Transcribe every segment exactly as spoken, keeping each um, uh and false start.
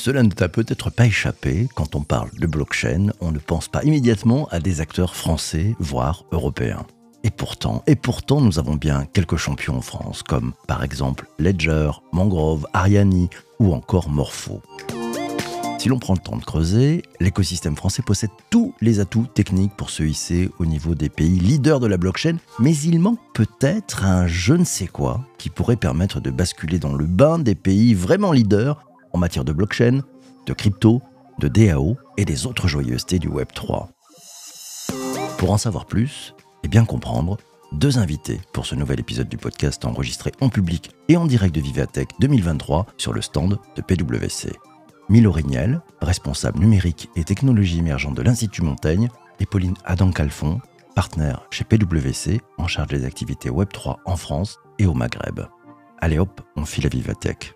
Cela ne t'a peut-être pas échappé, quand on parle de blockchain, on ne pense pas immédiatement à des acteurs français, voire européens. Et pourtant, et pourtant, nous avons bien quelques champions en France, comme par exemple Ledger, Mangrove, Ariani ou encore Morpho. Si l'on prend le temps de creuser, l'écosystème français possède tous les atouts techniques pour se hisser au niveau des pays leaders de la blockchain, mais il manque peut-être un je ne sais quoi qui pourrait permettre de basculer dans le bain des pays vraiment leaders en matière de blockchain, de crypto, de D A O et des autres joyeusetés du web trois. Pour en savoir plus et bien comprendre, deux invités pour ce nouvel épisode du podcast enregistré en public et en direct de Vivatech deux mille vingt-trois sur le stand de P W C. Milo Rignel, responsable numérique et technologie émergente de l'Institut Montaigne, et Pauline Adam-Calfon, partenaire chez P W C en charge des activités web trois en France et au Maghreb. Allez hop, on file à Vivatech.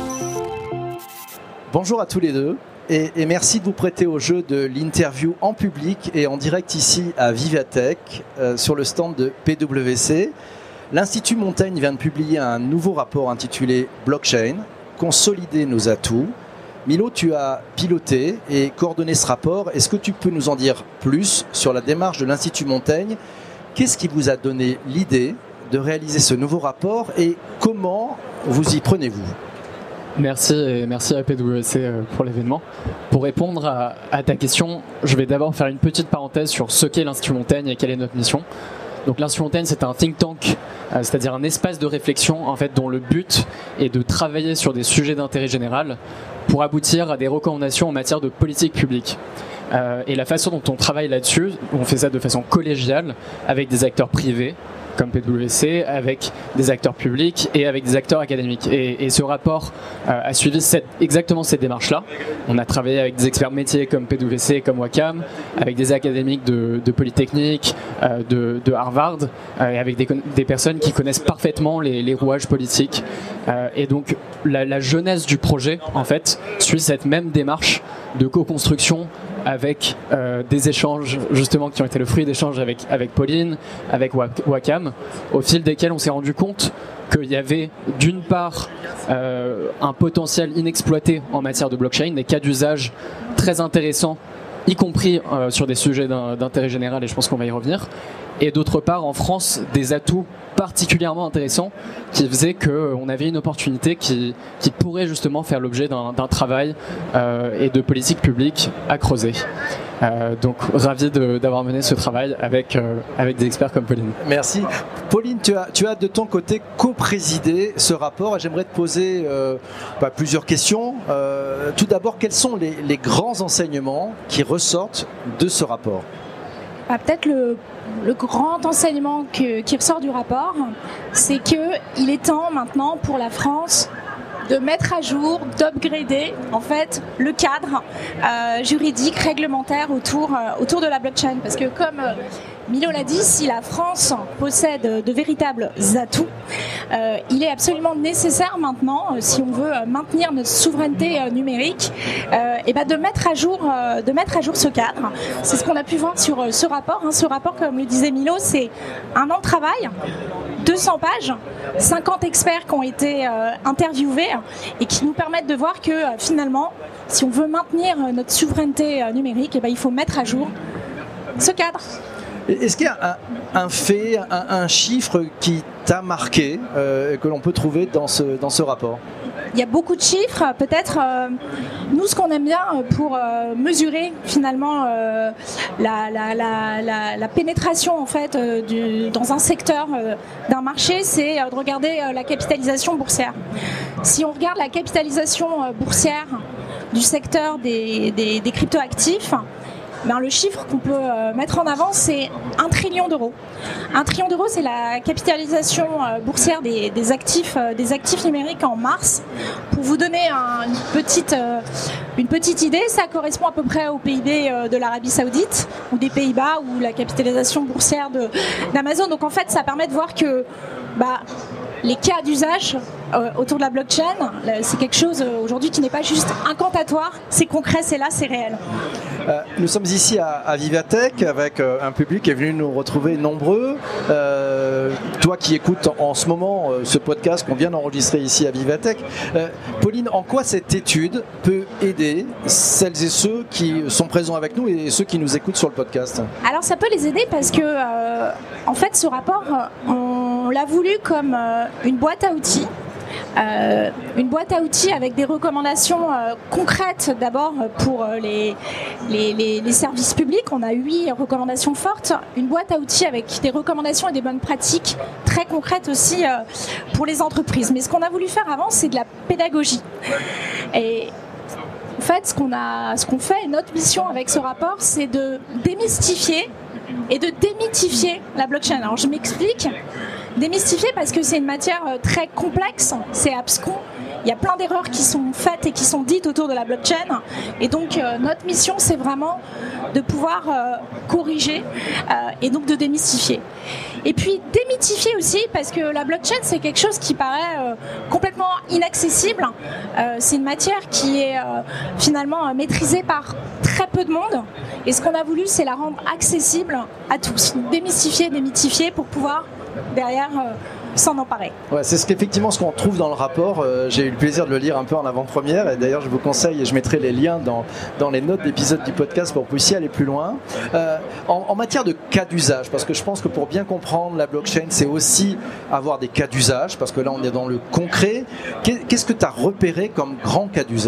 Bonjour à tous les deux et, et merci de vous prêter au jeu de l'interview en public et en direct ici à Vivatech euh, sur le stand de P W C. L'Institut Montaigne vient de publier un nouveau rapport intitulé Blockchain, consolider nos atouts. Milo, tu as piloté et coordonné ce rapport. Est-ce que tu peux nous en dire plus sur la démarche de l'Institut Montaigne ? Qu'est-ce qui vous a donné l'idée de réaliser ce nouveau rapport et comment vous y prenez-vous ? Merci et merci à P W C pour l'événement. Pour répondre à, à ta question, je vais d'abord faire une petite parenthèse sur ce qu'est l'Institut Montaigne et quelle est notre mission. Donc l'Institut Montaigne, c'est un think tank, euh, c'est-à-dire un espace de réflexion en fait, dont le but est de travailler sur des sujets d'intérêt général pour aboutir à des recommandations en matière de politique publique. Euh, et la façon dont on travaille là-dessus, on fait ça de façon collégiale avec des acteurs privés, comme P W C, avec des acteurs publics et avec des acteurs académiques. Et, et ce rapport euh, a suivi cette, exactement cette démarche-là. On a travaillé avec des experts métiers comme P W C, comme Wacom, avec des académiques de, de Polytechnique, euh, de, de Harvard, euh, et avec des, des personnes qui connaissent parfaitement les, les rouages politiques. Euh, et donc, la, la jeunesse du projet, en fait, suit cette même démarche de co-construction avec euh, des échanges justement qui ont été le fruit d'échanges avec, avec Pauline, avec Wacom, au fil desquels on s'est rendu compte qu'il y avait d'une part euh, un potentiel inexploité en matière de blockchain, des cas d'usage très intéressants, y compris euh, sur des sujets d'intérêt général, et je pense qu'on va y revenir, et d'autre part en France des atouts particulièrement intéressants qui faisaient qu'on avait une opportunité qui, qui pourrait justement faire l'objet d'un, d'un travail euh, et de politique publique à creuser. Euh, donc ravi de, d'avoir mené ce travail avec, euh, avec des experts comme Pauline. Merci. Pauline, tu as, tu as de ton côté co-présidé ce rapport et j'aimerais te poser euh, bah, plusieurs questions. Euh, tout d'abord, quels sont les, les grands enseignements qui ressortent de ce rapport ? Bah, peut-être le, le grand enseignement que, qui ressort du rapport, c'est qu'il est temps maintenant pour la France de mettre à jour, d'upgrader en fait le cadre euh, juridique, réglementaire autour, euh, autour de la blockchain. Parce que comme euh, Milo l'a dit, si la France possède de véritables atouts, euh, il est absolument nécessaire maintenant, euh, si on veut euh, maintenir notre souveraineté euh, numérique, euh, et ben de mettre à jour, euh, de mettre à jour ce cadre. C'est ce qu'on a pu voir sur euh, ce rapport. Hein. Ce rapport, comme le disait Milo, c'est un an de travail, deux cents pages, cinquante experts qui ont été euh, interviewés et qui nous permettent de voir que euh, finalement, si on veut maintenir euh, notre souveraineté euh, numérique, et ben il faut mettre à jour ce cadre. Est-ce qu'il y a un, un fait, un, un chiffre qui t'a marqué, euh, que l'on peut trouver dans ce, dans ce rapport ? Il y a beaucoup de chiffres, peut-être. Euh, nous, ce qu'on aime bien pour euh, mesurer finalement euh, la, la, la, la, la pénétration en fait euh, du, dans un secteur euh, d'un marché, c'est euh, de regarder euh, la capitalisation boursière. Si on regarde la capitalisation euh, boursière du secteur des, des, des cryptoactifs, ben, le chiffre qu'on peut euh, mettre en avant, c'est un trillion d'euros. Un trillion d'euros, c'est la capitalisation euh, boursière des, des, actifs, euh, des actifs numériques en mars. Pour vous donner un, une, petite, euh, une petite idée, ça correspond à peu près au P I B euh, de l'Arabie Saoudite ou des Pays-Bas ou la capitalisation boursière de, d'Amazon. Donc en fait, ça permet de voir que bah, les cas d'usage euh, autour de la blockchain, c'est quelque chose euh, aujourd'hui qui n'est pas juste incantatoire, c'est concret, c'est là, c'est réel. Euh, nous sommes ici à, à Vivatech avec euh, un public qui est venu nous retrouver nombreux. Euh, euh, toi qui écoutes en, en ce moment euh, ce podcast qu'on vient d'enregistrer ici à Vivatech, euh, Pauline, en quoi cette étude peut aider celles et ceux qui sont présents avec nous et ceux qui nous écoutent sur le podcast? Alors ça peut les aider parce que euh, en fait ce rapport on l'a voulu comme euh, une boîte à outils. Euh, une boîte à outils avec des recommandations euh, concrètes d'abord pour euh, les, les, les, les services publics. On a huit recommandations fortes, une boîte à outils avec des recommandations et des bonnes pratiques très concrètes aussi euh, pour les entreprises. Mais ce qu'on a voulu faire avant, c'est de la pédagogie. Et en fait, ce qu'on a, ce qu'on fait, notre mission avec ce rapport, c'est de démystifier et de démythifier la blockchain. Alors je m'explique. Démystifier parce que c'est une matière très complexe, c'est abscon. Il y a plein d'erreurs qui sont faites et qui sont dites autour de la blockchain. Et donc euh, notre mission, c'est vraiment de pouvoir euh, corriger euh, et donc de démystifier. Et puis démythifier aussi parce que la blockchain, c'est quelque chose qui paraît euh, complètement inaccessible. Euh, c'est une matière qui est euh, finalement euh, maîtrisée par très peu de monde. Et ce qu'on a voulu, c'est la rendre accessible à tous. Démystifier, démythifier pour pouvoir derrière euh, s'en emparer. Ouais, c'est ce qu'effectivement ce qu'on trouve dans le rapport. Euh, j'ai eu le plaisir de le lire un peu en avant-première et d'ailleurs je vous conseille et je mettrai les liens dans, dans les notes d'épisode du podcast pour que vous puissiez aller plus loin. Euh, en, en matière de cas d'usage, parce que je pense que pour bien comprendre la blockchain, c'est aussi avoir des cas d'usage, parce que là on est dans le concret. Qu'est-ce que tu as repéré comme grand cas d'usage ?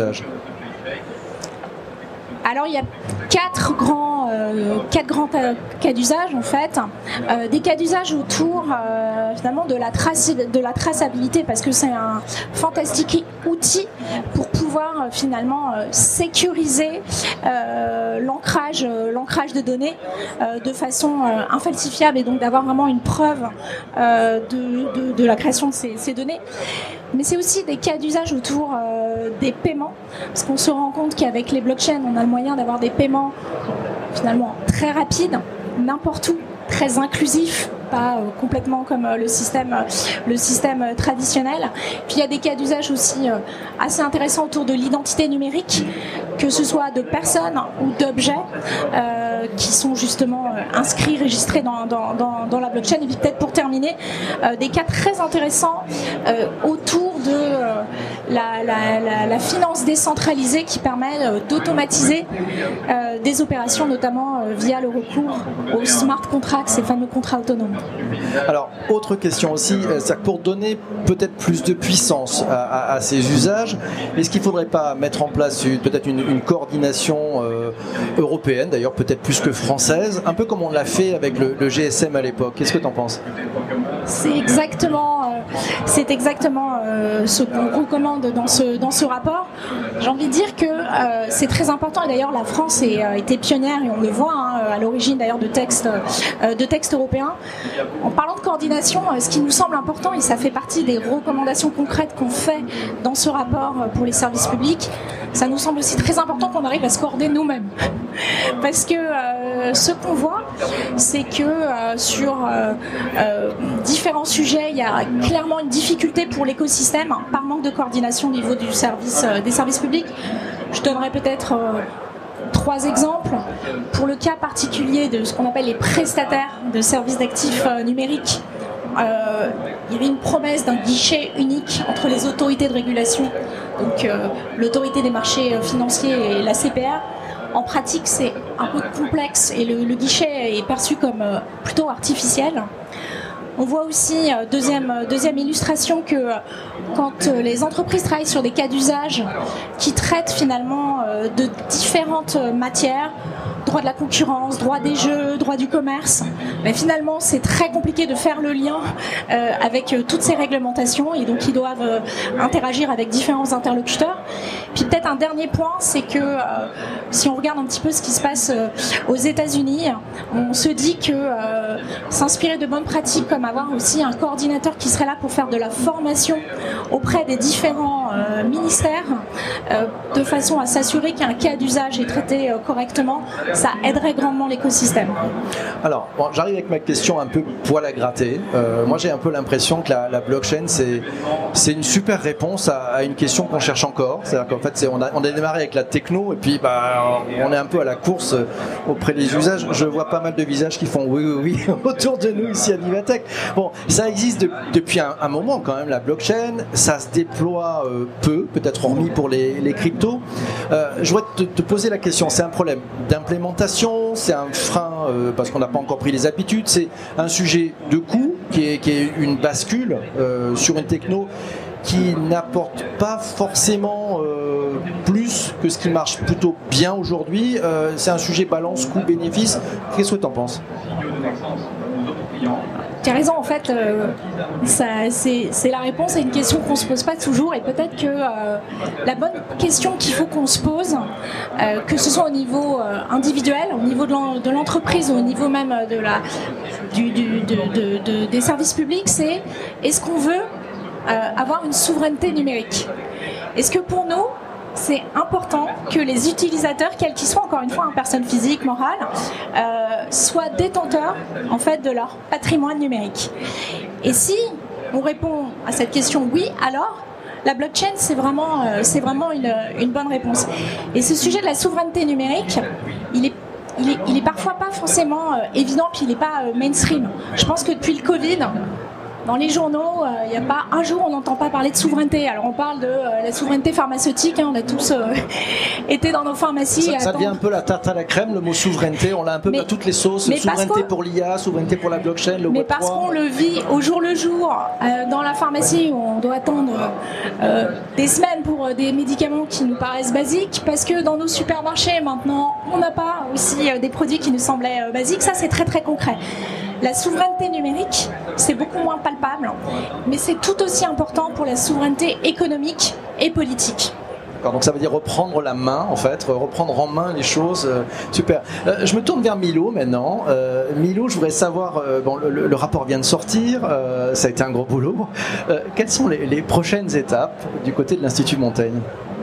Alors il y a quatre grands, euh, quatre grands cas d'usage en fait, euh, des cas d'usage autour euh, finalement de la, trace, de la traçabilité parce que c'est un fantastique outil pour pouvoir euh, finalement euh, sécuriser euh, l'ancrage, euh, l'ancrage de données euh, de façon euh, infalsifiable et donc d'avoir vraiment une preuve euh, de, de, de la création de ces, ces données. Mais c'est aussi des cas d'usage autour euh, des paiements, parce qu'on se rend compte qu'avec les blockchains, on a le moyen d'avoir des paiements finalement très rapides, n'importe où, très inclusifs, pas euh, complètement comme euh, le système, euh, le système euh, traditionnel. Puis il y a des cas d'usage aussi euh, assez intéressants autour de l'identité numérique, que ce soit de personnes ou d'objets euh, qui sont justement euh, inscrits, registrés dans, dans, dans, dans la blockchain. Et puis peut-être pour terminer, euh, des cas très intéressants euh, autour de euh, la, la, la, la finance décentralisée qui permet euh, d'automatiser euh, des opérations, notamment euh, via le recours aux smart contracts, ces fameux contrats autonomes. Alors, autre question aussi, c'est que pour donner peut-être plus de puissance à, à, à ces usages, est-ce qu'il ne faudrait pas mettre en place une, peut-être une, une coordination euh, européenne, d'ailleurs peut-être plus que française, un peu comme on l'a fait avec le, le G S M à l'époque? Qu'est-ce que tu en penses? C'est exactement, euh, c'est exactement euh, ce qu'on recommande dans ce, dans ce rapport. J'ai envie de dire que euh, c'est très important, et d'ailleurs la France a euh, été pionnière, et on le voit hein, à l'origine d'ailleurs de textes, euh, de textes européens. En parlant de coordination, euh, ce qui nous semble important, et ça fait partie des recommandations concrètes qu'on fait dans ce rapport euh, pour les services publics, ça nous semble aussi très important qu'on arrive à se coordonner nous-mêmes. Parce que euh, ce qu'on voit, c'est que euh, sur euh, euh, différents sujets, il y a clairement une difficulté pour l'écosystème hein, par manque de coordination au niveau du service, euh, des services publics. Je donnerai peut-être euh, trois exemples. Pour le cas particulier de ce qu'on appelle les prestataires de services d'actifs euh, numériques, euh, il y avait une promesse d'un guichet unique entre les autorités de régulation, donc euh, l'autorité des marchés financiers et la C P R. En pratique, c'est un peu complexe et le, le guichet est perçu comme euh, plutôt artificiel. On voit aussi, euh, deuxième, deuxième illustration, que euh, quand euh, les entreprises travaillent sur des cas d'usage qui traitent finalement euh, de différentes matières, droit de la concurrence, droit des jeux, droit du commerce, mais finalement c'est très compliqué de faire le lien euh, avec euh, toutes ces réglementations et donc ils doivent euh, interagir avec différents interlocuteurs. Puis peut-être un dernier point, c'est que euh, si on regarde un petit peu ce qui se passe euh, aux États-Unis, on se dit que euh, s'inspirer de bonnes pratiques comme avoir aussi un coordinateur qui serait là pour faire de la formation auprès des différents euh, ministères euh, de façon à s'assurer qu'un cas d'usage est traité euh, correctement, ça aiderait grandement l'écosystème. Alors, bon, j'arrive avec ma question un peu poil à gratter. Euh, moi, j'ai un peu l'impression que la, la blockchain, c'est, c'est une super réponse à, à une question qu'on cherche encore. C'est-à-dire qu'en fait, c'est, on, a, on a démarré avec la techno et puis bah, on est un peu à la course auprès des usages. Je vois pas mal de visages qui font oui, oui, oui autour de nous ici à Vivatech. Bon, ça existe de, depuis un, un moment quand même, la blockchain. Ça se déploie euh, peu, peut-être hormis pour les, les cryptos. Euh, je voudrais te, te poser la question. C'est un problème d'implémentation, c'est un frein euh, parce qu'on n'a pas encore pris les habitudes, c'est un sujet de coût qui est, qui est une bascule euh, sur une techno qui n'apporte pas forcément euh, plus que ce qui marche plutôt bien aujourd'hui. Euh, c'est un sujet balance coût-bénéfice. Qu'est-ce que tu en penses ? Tu as raison, en fait, euh, ça, c'est, c'est la réponse à une question qu'on ne se pose pas toujours, et peut-être que euh, la bonne question qu'il faut qu'on se pose, euh, que ce soit au niveau euh, individuel, au niveau de, l'en, de l'entreprise, ou au niveau même de la, du, du, de, de, de, des services publics, c'est est-ce qu'on veut euh, avoir une souveraineté numérique ? Est-ce que pour nous, c'est important que les utilisateurs, quels qu'ils soient, encore une fois, hein, personnes physiques, morales, euh, soient détenteurs en fait de leur patrimoine numérique. Et si on répond à cette question oui, alors la blockchain c'est vraiment, euh, c'est vraiment une, une bonne réponse. Et ce sujet de la souveraineté numérique, il est Il est, il est parfois pas forcément euh, évident, puis il n'est pas euh, mainstream. Je pense que depuis le Covid, dans les journaux, il euh, n'y a pas un jour où on n'entend pas parler de souveraineté. Alors on parle de euh, la souveraineté pharmaceutique, hein, on a tous euh, été dans nos pharmacies. Ça, ça devient un peu la tarte à la crème, le mot souveraineté, on l'a un peu mais, à toutes les sauces, souveraineté pour l'I A, souveraineté pour la blockchain, le mais web parce trois. qu'on le vit au jour le jour, euh, dans la pharmacie où on doit attendre euh, des semaines pour euh, des médicaments qui nous paraissent basiques, parce que dans nos supermarchés maintenant, on n'a pas aussi euh, des produits qui nous semblaient euh, basiques, ça c'est très très concret. La souveraineté numérique, c'est beaucoup moins palpable, mais c'est tout aussi important pour la souveraineté économique et politique. D'accord, donc ça veut dire reprendre la main, en fait, reprendre en main les choses. Euh, super. Euh, je me tourne vers Milo maintenant. Euh, Milo, je voudrais savoir, euh, bon, le, le rapport vient de sortir, euh, ça a été un gros boulot. Euh, quelles sont les, les prochaines étapes du côté de l'Institut Montaigne ?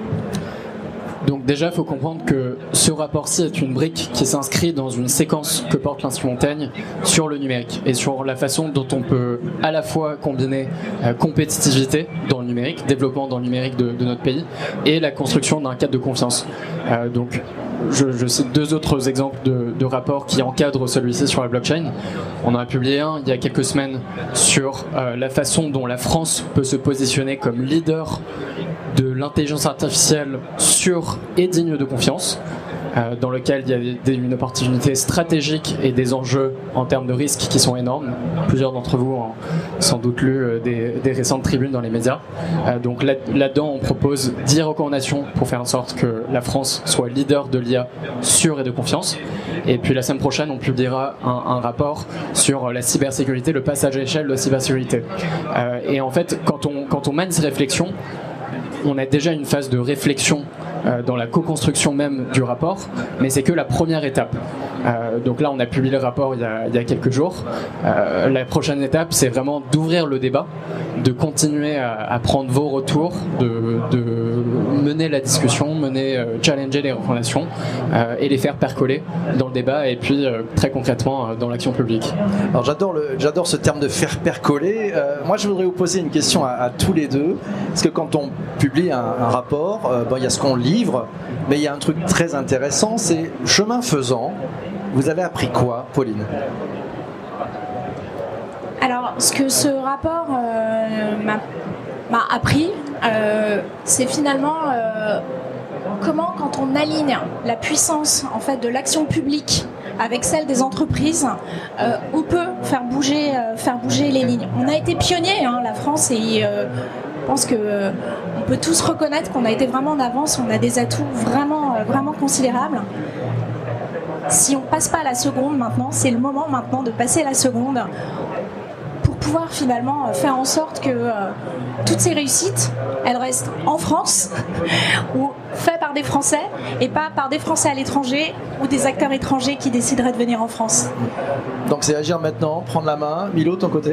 Donc déjà, il faut comprendre que ce rapport-ci est une brique qui s'inscrit dans une séquence que porte l'Institut Montaigne sur le numérique et sur la façon dont on peut à la fois combiner euh, compétitivité dans le numérique, développement dans le numérique de, de notre pays et la construction d'un cadre de confiance. Euh, donc, je, je cite deux autres exemples de, de rapports qui encadrent celui-ci sur la blockchain. On en a publié un il y a quelques semaines sur euh, la façon dont la France peut se positionner comme leader de l'intelligence artificielle sûre et digne de confiance, euh, dans lequel il y a des, une opportunité stratégique et des enjeux en termes de risques qui sont énormes. Plusieurs d'entre vous ont sans doute lu euh, des, des récentes tribunes dans les médias. Euh, donc là, là-dedans, on propose dix recommandations pour faire en sorte que la France soit leader de l'I A sûre et de confiance. Et puis la semaine prochaine, on publiera un, un rapport sur la cybersécurité, le passage à l'échelle de la cybersécurité. Euh, et en fait, quand on, quand on mène ces réflexions, on a déjà une phase de réflexion euh, dans la co-construction même du rapport, mais c'est que la première étape. Euh, donc là, on a publié le rapport il y a, il y a quelques jours. Euh, la prochaine étape, c'est vraiment d'ouvrir le débat, de continuer à, à prendre vos retours, de, de mener la discussion, mener, euh, challenger les recommandations euh, et les faire percoler dans le débat et puis euh, très concrètement euh, dans l'action publique. Alors j'adore, le, j'adore ce terme de faire percoler. Euh, moi, je voudrais vous poser une question à, à tous les deux, parce que quand on publie un, un rapport, euh, bon, il y a ce qu'on livre, mais il y a un truc très intéressant, c'est chemin faisant. Vous avez appris quoi, Pauline ? Alors, ce que ce rapport euh, m'a, m'a appris, euh, c'est finalement euh, comment, quand on aligne la puissance en fait de l'action publique avec celle des entreprises, euh, on peut faire bouger, euh, faire bouger les lignes. On a été pionniers, hein, la France, et euh, je pense que euh, on peut tous reconnaître qu'on a été vraiment en avance. On a des atouts vraiment, euh, vraiment considérables. Si on passe pas à la seconde maintenant, c'est le moment maintenant de passer à la seconde pour pouvoir finalement faire en sorte que euh, toutes ces réussites, elles restent en France ou faites par des Français et pas par des Français à l'étranger ou des acteurs étrangers qui décideraient de venir en France. Donc c'est agir maintenant, prendre la main. Milo, ton côté ?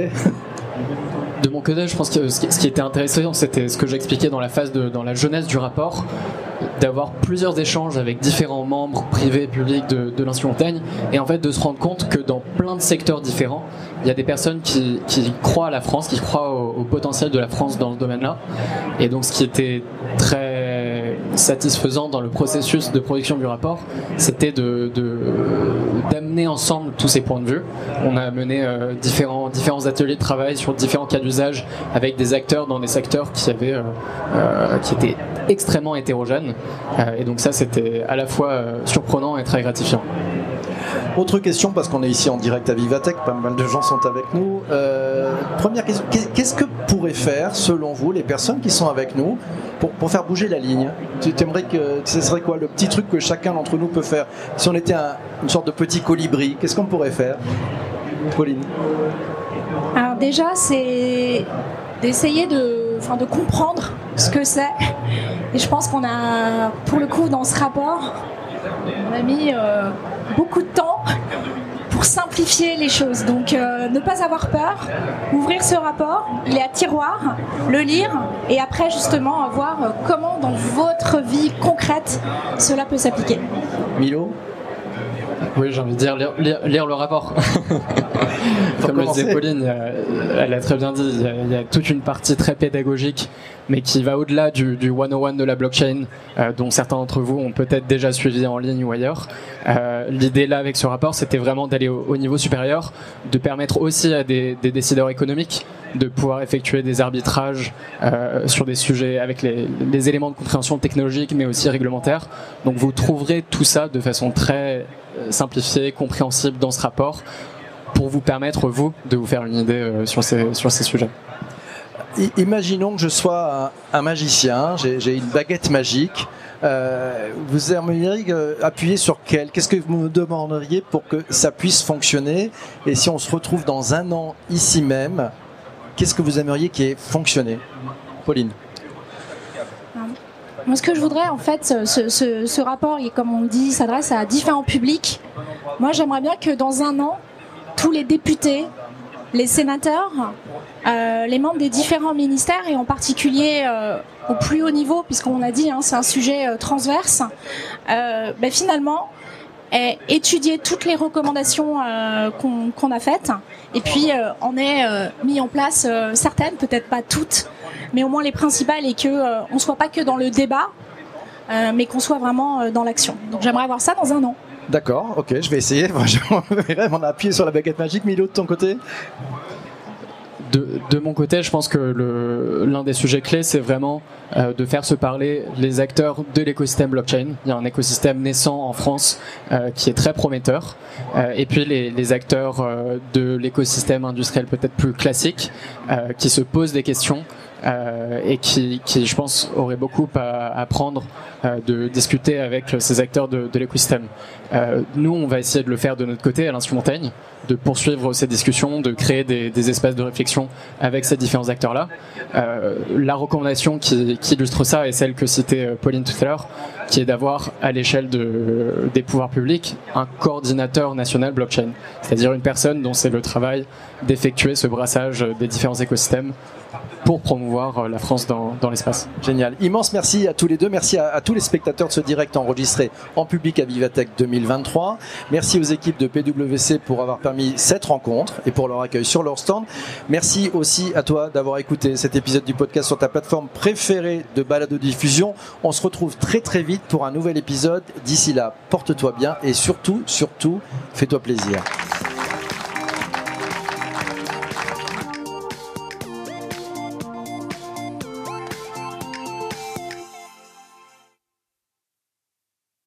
De mon côté, je pense que ce qui était intéressant, c'était ce que j'expliquais dans la phase de, dans la jeunesse du rapport. d'avoir plusieurs échanges avec différents membres privés et publics de, de l'Institut Montaigne, et en fait de se rendre compte que dans plein de secteurs différents, il y a des personnes qui, qui croient à la France, qui croient au, au potentiel de la France dans ce domaine-là. Et donc ce qui était très satisfaisant dans le processus de production du rapport, c'était de, de, d'amener ensemble tous ces points de vue. On a mené euh, différents, différents ateliers de travail sur différents cas d'usage avec des acteurs dans des secteurs qui, avaient, euh, euh, qui étaient extrêmement hétérogènes. Euh, et donc ça, c'était à la fois euh, surprenant et très gratifiant. Autre question, parce qu'on est ici en direct à Vivatech, pas mal de gens sont avec nous. Euh, première question, qu'est-ce que pourraient faire, selon vous, les personnes qui sont avec nous pour, pour faire bouger la ligne? Tu aimerais que ce serait quoi le petit truc que chacun d'entre nous peut faire? Si on était un, une sorte de petit colibri, qu'est-ce qu'on pourrait faire? Pauline? Alors déjà, c'est d'essayer de, enfin, de comprendre ce que c'est. Et je pense qu'on a, pour le coup, dans ce rapport, on a mis euh, beaucoup de temps pour simplifier les choses. Donc euh, ne pas avoir peur, ouvrir ce rapport, il est à tiroir, le lire et après justement voir euh, comment dans votre vie concrète cela peut s'appliquer. Milo? Oui, j'ai envie de dire lire, lire, lire le rapport. Comme le disait Pauline, elle a très bien dit, il y, a, il y a toute une partie très pédagogique, mais qui va au-delà du, du cent un de la blockchain, euh, dont certains d'entre vous ont peut-être déjà suivi en ligne ou ailleurs. Euh, l'idée là avec ce rapport, c'était vraiment d'aller au, au niveau supérieur, de permettre aussi à des, des décideurs économiques de pouvoir effectuer des arbitrages euh, sur des sujets avec les, les éléments de compréhension technologique, mais aussi réglementaires. Donc vous trouverez tout ça de façon très simplifiée, compréhensible dans ce rapport, pour vous permettre, vous, de vous faire une idée euh, sur, ces, sur ces sujets. Imaginons que je sois un, un magicien, j'ai, j'ai une baguette magique. Euh, vous aimeriez euh, appuyer sur quelle? Qu'est-ce que vous me demanderiez pour que ça puisse fonctionner? Et si on se retrouve dans un an ici même, qu'est-ce que vous aimeriez qui ait fonctionné? Pauline? Moi, ce que je voudrais, en fait, ce, ce, ce rapport, comme on le dit, s'adresse à différents publics. Moi, j'aimerais bien que dans un an, tous les députés, les sénateurs, euh, les membres des différents ministères, et en particulier euh, au plus haut niveau, puisqu'on a dit, hein, c'est un sujet euh, transverse, euh, ben, finalement, est étudier toutes les recommandations euh, qu'on, qu'on a faites, et puis euh, on ait euh, mis en place euh, certaines, peut-être pas toutes, mais au moins les principales, et qu'on euh, ne soit pas que dans le débat, euh, mais qu'on soit vraiment euh, dans l'action. Donc j'aimerais avoir ça dans un an. D'accord, ok, je vais essayer. On a appuyé sur la baguette magique. Milo, de ton côté? De, de mon côté, je pense que le, l'un des sujets clés, c'est vraiment euh, de faire se parler les acteurs de l'écosystème blockchain. Il y a un écosystème naissant en France euh, qui est très prometteur. Euh, et puis les, les acteurs euh, de l'écosystème industriel peut-être plus classique euh, qui se posent des questions euh, et qui, qui, je pense, auraient beaucoup à apprendre euh, de discuter avec ces acteurs de, de l'écosystème. Euh, nous, on va essayer de le faire de notre côté à l'Institut Montaigne, de poursuivre ces discussions, de créer des, des espaces de réflexion avec ces différents acteurs-là. Euh, la recommandation qui, qui illustre ça est celle que citait Pauline tout à l'heure, qui est d'avoir à l'échelle de, des pouvoirs publics un coordinateur national blockchain, c'est-à-dire une personne dont c'est le travail d'effectuer ce brassage des différents écosystèmes pour promouvoir la France dans, dans l'espace. Génial. Immense merci à tous les deux. Merci à, à tous les spectateurs de ce direct enregistré en public à Vivatech deux mille vingt-trois. Merci aux équipes de P W C pour avoir permis cette rencontre et pour leur accueil sur leur stand. Merci aussi à toi d'avoir écouté cet épisode du podcast sur ta plateforme préférée de balado-diffusion. On se retrouve très très vite pour un nouvel épisode. D'ici là, porte-toi bien et surtout, surtout, fais-toi plaisir.